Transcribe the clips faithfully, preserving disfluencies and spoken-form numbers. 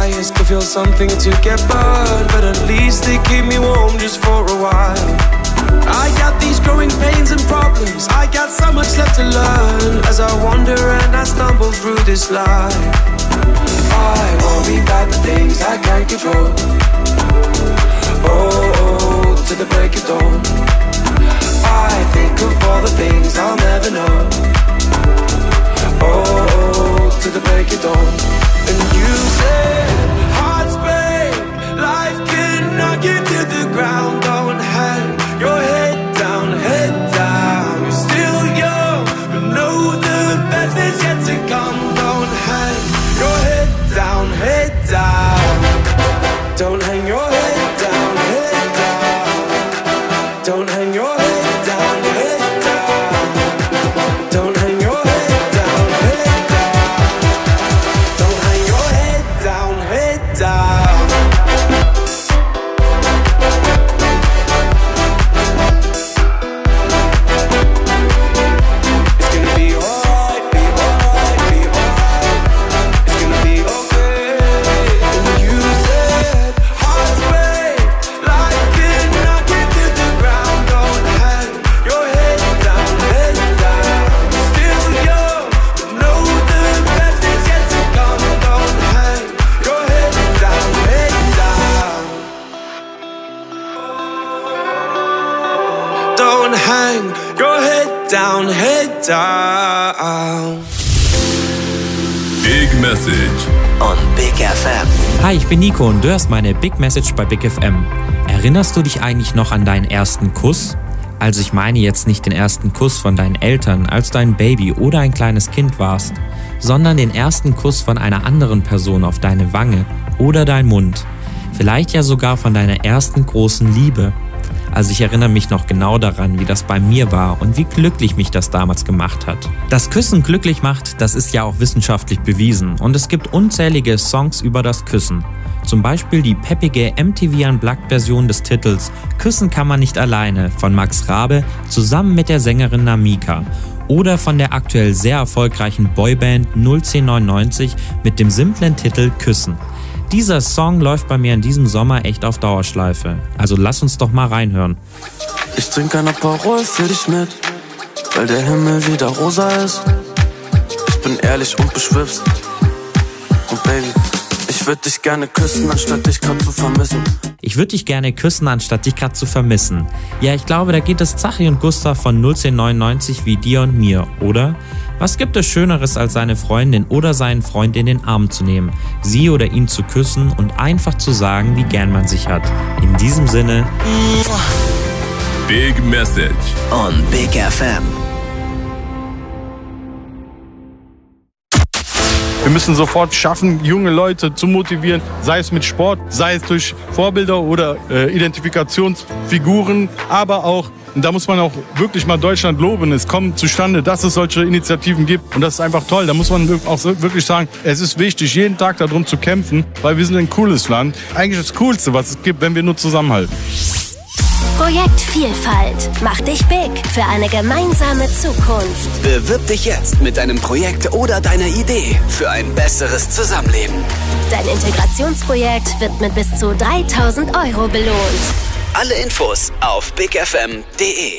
fires could feel something to get burned, but at least they keep me warm just for a while. I got these growing pains and problems, I got so much left to learn as I wander and I stumble through this life. I worry about the things I can't control. Oh, to the break of dawn. I think of all the things I'll never know. Oh, to the break of dawn. And you said, hearts break, life can knock you to the ground. Don't hang your head down, head down. You're still young, but know the best is yet to come. Don't hang your head down, head down. Don't hang your head down, head down. Don't hang your head down, head down. Don't hang your head down, head down. Don't hang your head down, head down. Hang your head down, head down. Big Message on Big F M. Hi, ich bin Nico und du hörst meine Big Message bei Big F M. Erinnerst du dich eigentlich noch an deinen ersten Kuss? Also ich meine jetzt nicht den ersten Kuss von deinen Eltern, als du ein Baby oder ein kleines Kind warst, sondern den ersten Kuss von einer anderen Person auf deine Wange oder dein Mund. Vielleicht ja sogar von deiner ersten großen Liebe. Also ich erinnere mich noch genau daran, wie das bei mir war und wie glücklich mich das damals gemacht hat. Dass Küssen glücklich macht, das ist ja auch wissenschaftlich bewiesen und es gibt unzählige Songs über das Küssen. Zum Beispiel die peppige M T V Unplugged-Version des Titels Küssen kann man nicht alleine von Max Rabe zusammen mit der Sängerin Namika oder von der aktuell sehr erfolgreichen Boyband null zehn neunundneunzig mit dem simplen Titel Küssen. Dieser Song läuft bei mir in diesem Sommer echt auf Dauerschleife. Also lass uns doch mal reinhören. Ich trinke ein Aperol für dich mit, weil der Himmel wieder rosa ist. Ich bin ehrlich und beschwipst. Und Baby, ich würde dich gerne küssen, anstatt dich grad zu vermissen. Ich würde dich gerne küssen, anstatt dich grad zu vermissen. Ja, ich glaube, da geht es Zachi und Gustav von null zehn neunundneunzig wie dir und mir, oder? Was gibt es Schöneres, als seine Freundin oder seinen Freund in den Arm zu nehmen, sie oder ihn zu küssen und einfach zu sagen, wie gern man sich hat. In diesem Sinne... Big Message on Big F M. Wir müssen sofort schaffen, junge Leute zu motivieren, sei es mit Sport, sei es durch Vorbilder oder äh, Identifikationsfiguren, aber auch, und da muss man auch wirklich mal Deutschland loben, es kommt zustande, dass es solche Initiativen gibt und das ist einfach toll. Da muss man auch wirklich sagen, es ist wichtig, jeden Tag darum zu kämpfen, weil wir sind ein cooles Land. Eigentlich das Coolste, was es gibt, wenn wir nur zusammenhalten. Projekt Vielfalt. Mach dich big für eine gemeinsame Zukunft. Bewirb dich jetzt mit deinem Projekt oder deiner Idee für ein besseres Zusammenleben. Dein Integrationsprojekt wird mit bis zu dreitausend Euro belohnt. Alle Infos auf big f m punkt d e.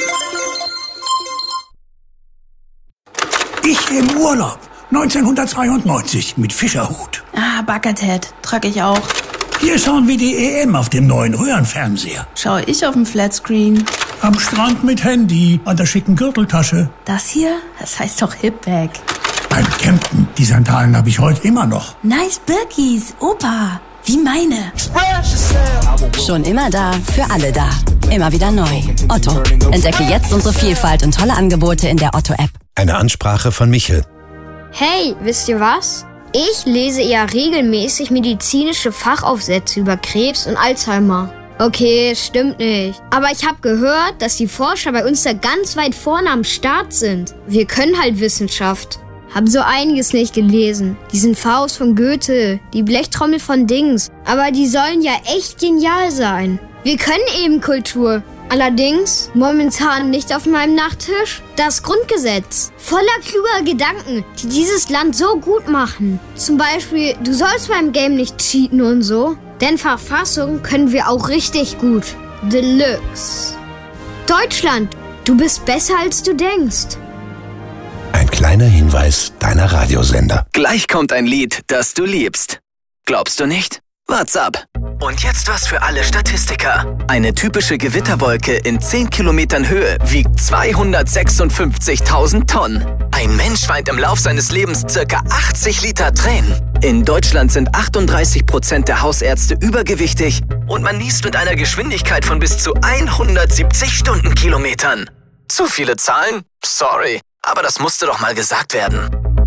Ich im Urlaub. neunzehnhundertzweiundneunzig mit Fischerhut. Ah, Buckethead. Trag ich auch. Hier schauen wir die E M auf dem neuen Röhrenfernseher. Schau ich auf dem Flatscreen. Am Strand mit Handy, an der schicken Gürteltasche. Das hier? Das heißt doch Hipbag. Beim Campen, die Sandalen habe ich heute immer noch. Nice Birkis, Opa. Wie meine. Schon immer da, für alle da. Immer wieder neu. Otto. Entdecke jetzt unsere Vielfalt und tolle Angebote in der Otto-App. Eine Ansprache von Michel. Hey, wisst ihr was? Ich lese ja regelmäßig medizinische Fachaufsätze über Krebs und Alzheimer. Okay, stimmt nicht. Aber ich habe gehört, dass die Forscher bei uns da ganz weit vorne am Start sind. Wir können halt Wissenschaft. Hab so einiges nicht gelesen. Diesen Faust von Goethe, die Blechtrommel von Dings. Aber die sollen ja echt genial sein. Wir können eben Kultur. Allerdings momentan nicht auf meinem Nachttisch das Grundgesetz. Voller kluger Gedanken, die dieses Land so gut machen. Zum Beispiel, du sollst beim Game nicht cheaten und so. Denn Verfassung können wir auch richtig gut. Deluxe. Deutschland, du bist besser als du denkst. Ein kleiner Hinweis deiner Radiosender. Gleich kommt ein Lied, das du liebst. Glaubst du nicht? Wart's ab. Und jetzt was für alle Statistiker. Eine typische Gewitterwolke in zehn Kilometern Höhe wiegt zweihundertsechsundfünfzigtausend Tonnen. Ein Mensch weint im Lauf seines Lebens circa achtzig Liter Tränen. In Deutschland sind achtunddreißig Prozent der Hausärzte übergewichtig und man niest mit einer Geschwindigkeit von bis zu hundertsiebzig Stundenkilometern. Zu viele Zahlen? Sorry, aber das musste doch mal gesagt werden.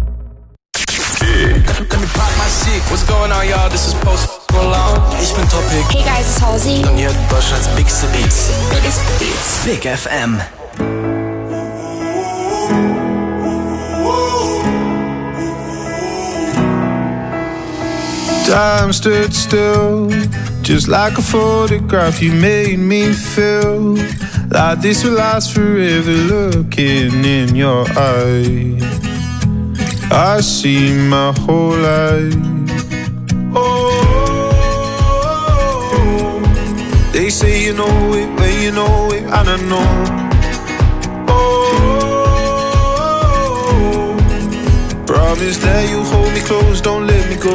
What's going on, y'all? This is Post Malone. Ich bin Topic. Hey guys, it's Halsey. Und ihr hört Deutschlands Bigste Beats. Biggest Beats. Big F M. Time stood still, just like a photograph. You made me feel like this will last forever. Looking in your eyes, I see my whole life. Oh, they say you know it when you know it, and I know. Oh, promise that you hold me close, don't let me go.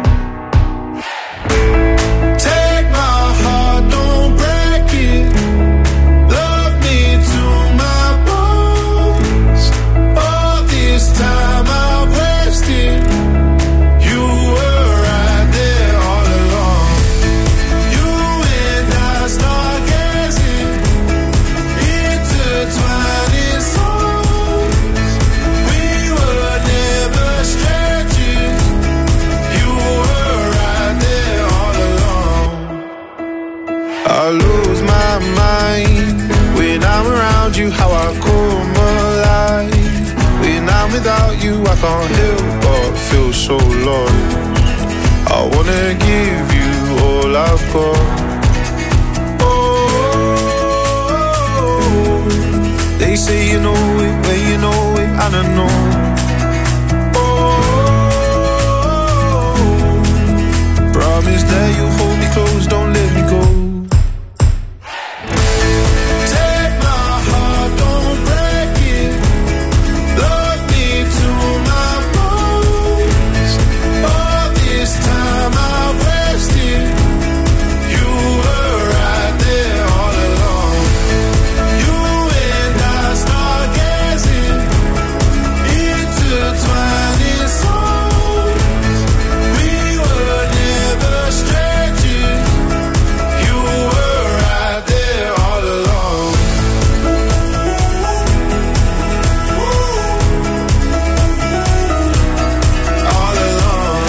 Take my heart, don't break it. Love me to my bones. All this time I've wasted. You were right there all along. You and I start gazing, intertwining souls. We were never strangers. You were right there all along. I lose my mind when I'm around you, how I come alive. When I'm without you, I can't help but feel so lost. I wanna give you all I've got. Oh, they say you know it when you know it, and I know. Oh, promise that you hold me close, don't let me go. Take my heart, don't break it. Love me to my bones. All this time I've wasted. You were right there all along. You and I start gazing, intertwining souls. We were never strangers. You were right there all along. All along.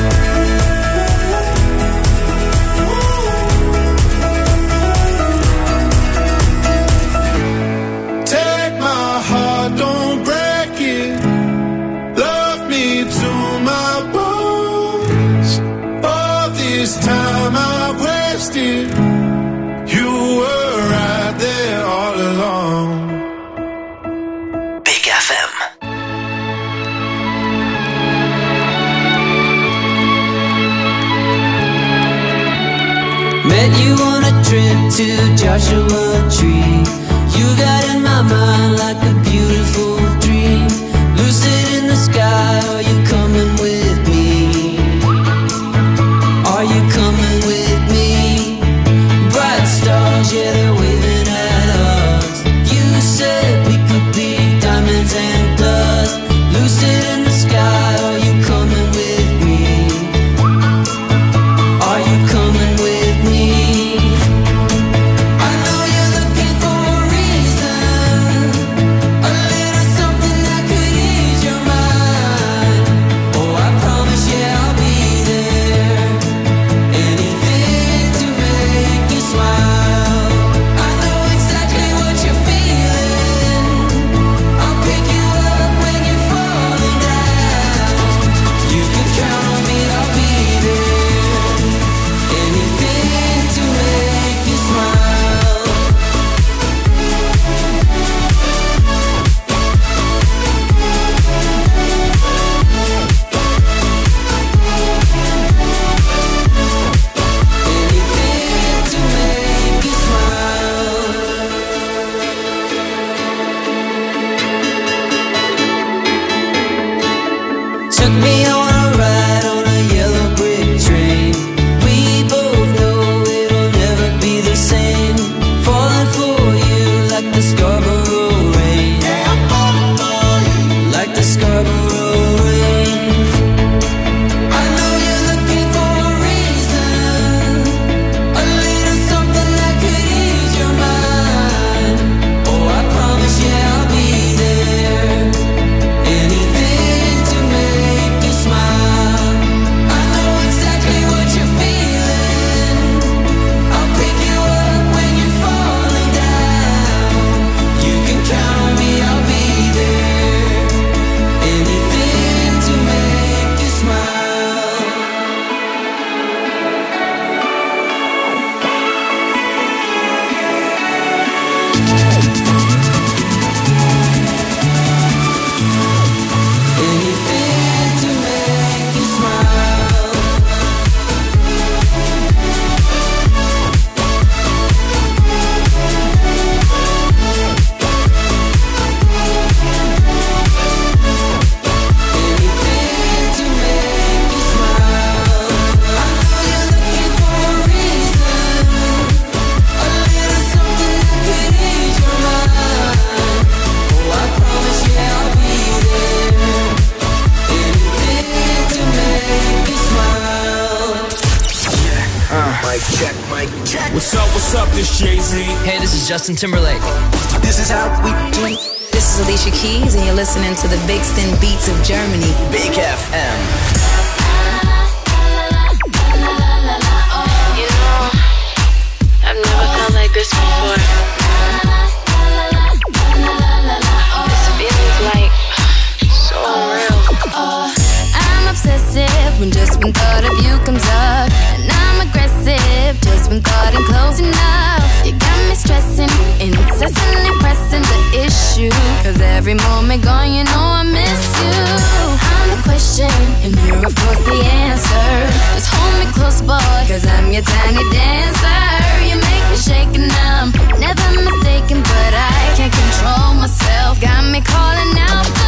Take my heart, don't break it. Love me to my bones. All this time I've wasted. You were right there all along. Big F M. Met you on a trip to Joshua Tree. You got in my mind like a beautiful dream. Lucid in the sky, are you coming with me? Are you coming with me? Bright stars, yeah, they're waving at us. You said we could be diamonds and dust. Lucid in the sky, are you coming with me? Are you coming with me? I know you're looking for a reason Mic check, mic check. What's up, what's up, this Jay-Z. Hey, this is Justin Timberlake. This is how we do. This is Alicia Keys, and you're listening to the Big Stin Beats of Germany. Big F M. You know, I've never felt like this before. This feeling's like so real. I'm obsessive when just one thought of you comes up, and I'm aggressive just when thought ain't close enough. You got me stressing, incessantly pressing the issue, cause every moment gone you know I miss you. I'm the question and you're of course the answer. Just hold me close boy, cause I'm your tiny dancer. You make me shake and I'm never mistaken, but I can't control myself. Got me calling out for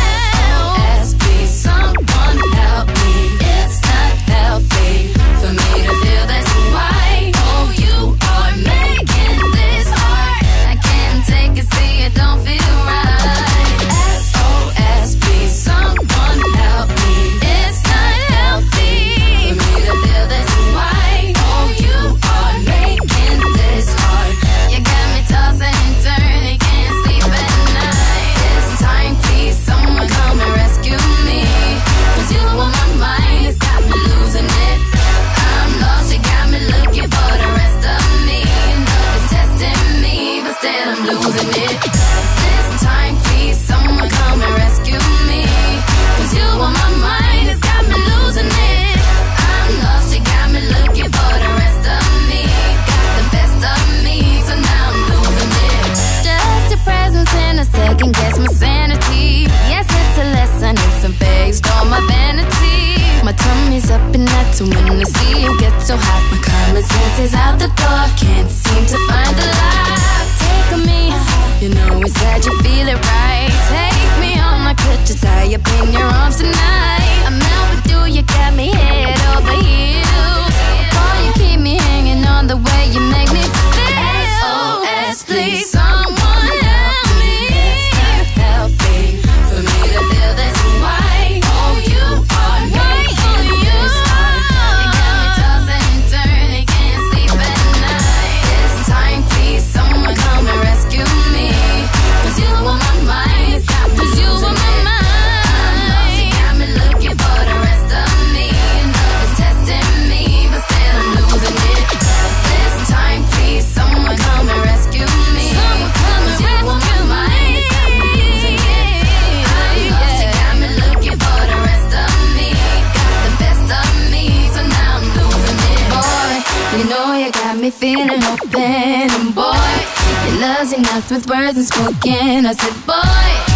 help. S O S, please someone help me. It's not healthy for me to feel this way. Oh, you are making this hard. I can't take it, see it don't feel right. S O S, please someone help me. It's not healthy for me to feel this way. Oh, you are making this hard. You got me tossing and turning, can't sleep at night. This time, please someone come and rescue me, cause you on my mind, it's got me losing it. I'm lost, you got me looking for the rest of me. Love is testing me, but still I'm losing it. This time, please someone come and rescue me, cause you on my mind, it's got me losing it. I'm lost, you got me looking for the rest of me. Got the best of me, so now I'm losing it. Just your presence in a second guess my sanity. Yes, it's a lesson, it's a phase, all my vanity. My tummy's up and that's when I see you get so hot. My common sense is out the door, can't seem to find the light. Take on me, you know we said you feel it right. Take me on, I could just tie up in your arms tonight. I'm out with you, you got me head over heels. Boy, you keep me hanging on the way you make me feel. S O S, please someone help me. It's not healthy for me to feel this way. Oh, you are making this hard. You got me tossing and turning, can't sleep at night. This time, please someone come and rescue me, cause you on my mind, it's got me losing it. I'm lost, you got me looking for the rest of me. Love is testing me, but still I'm losing it. This time, please someone come and rescue me, cause you on my mind, it's got me losing it. I'm lost, you got me looking for the rest of me. Got the best of me, so now I'm losing it. Boy, you know you got me feeling open, and boy, your love's enough with words unspoken. I said, boy,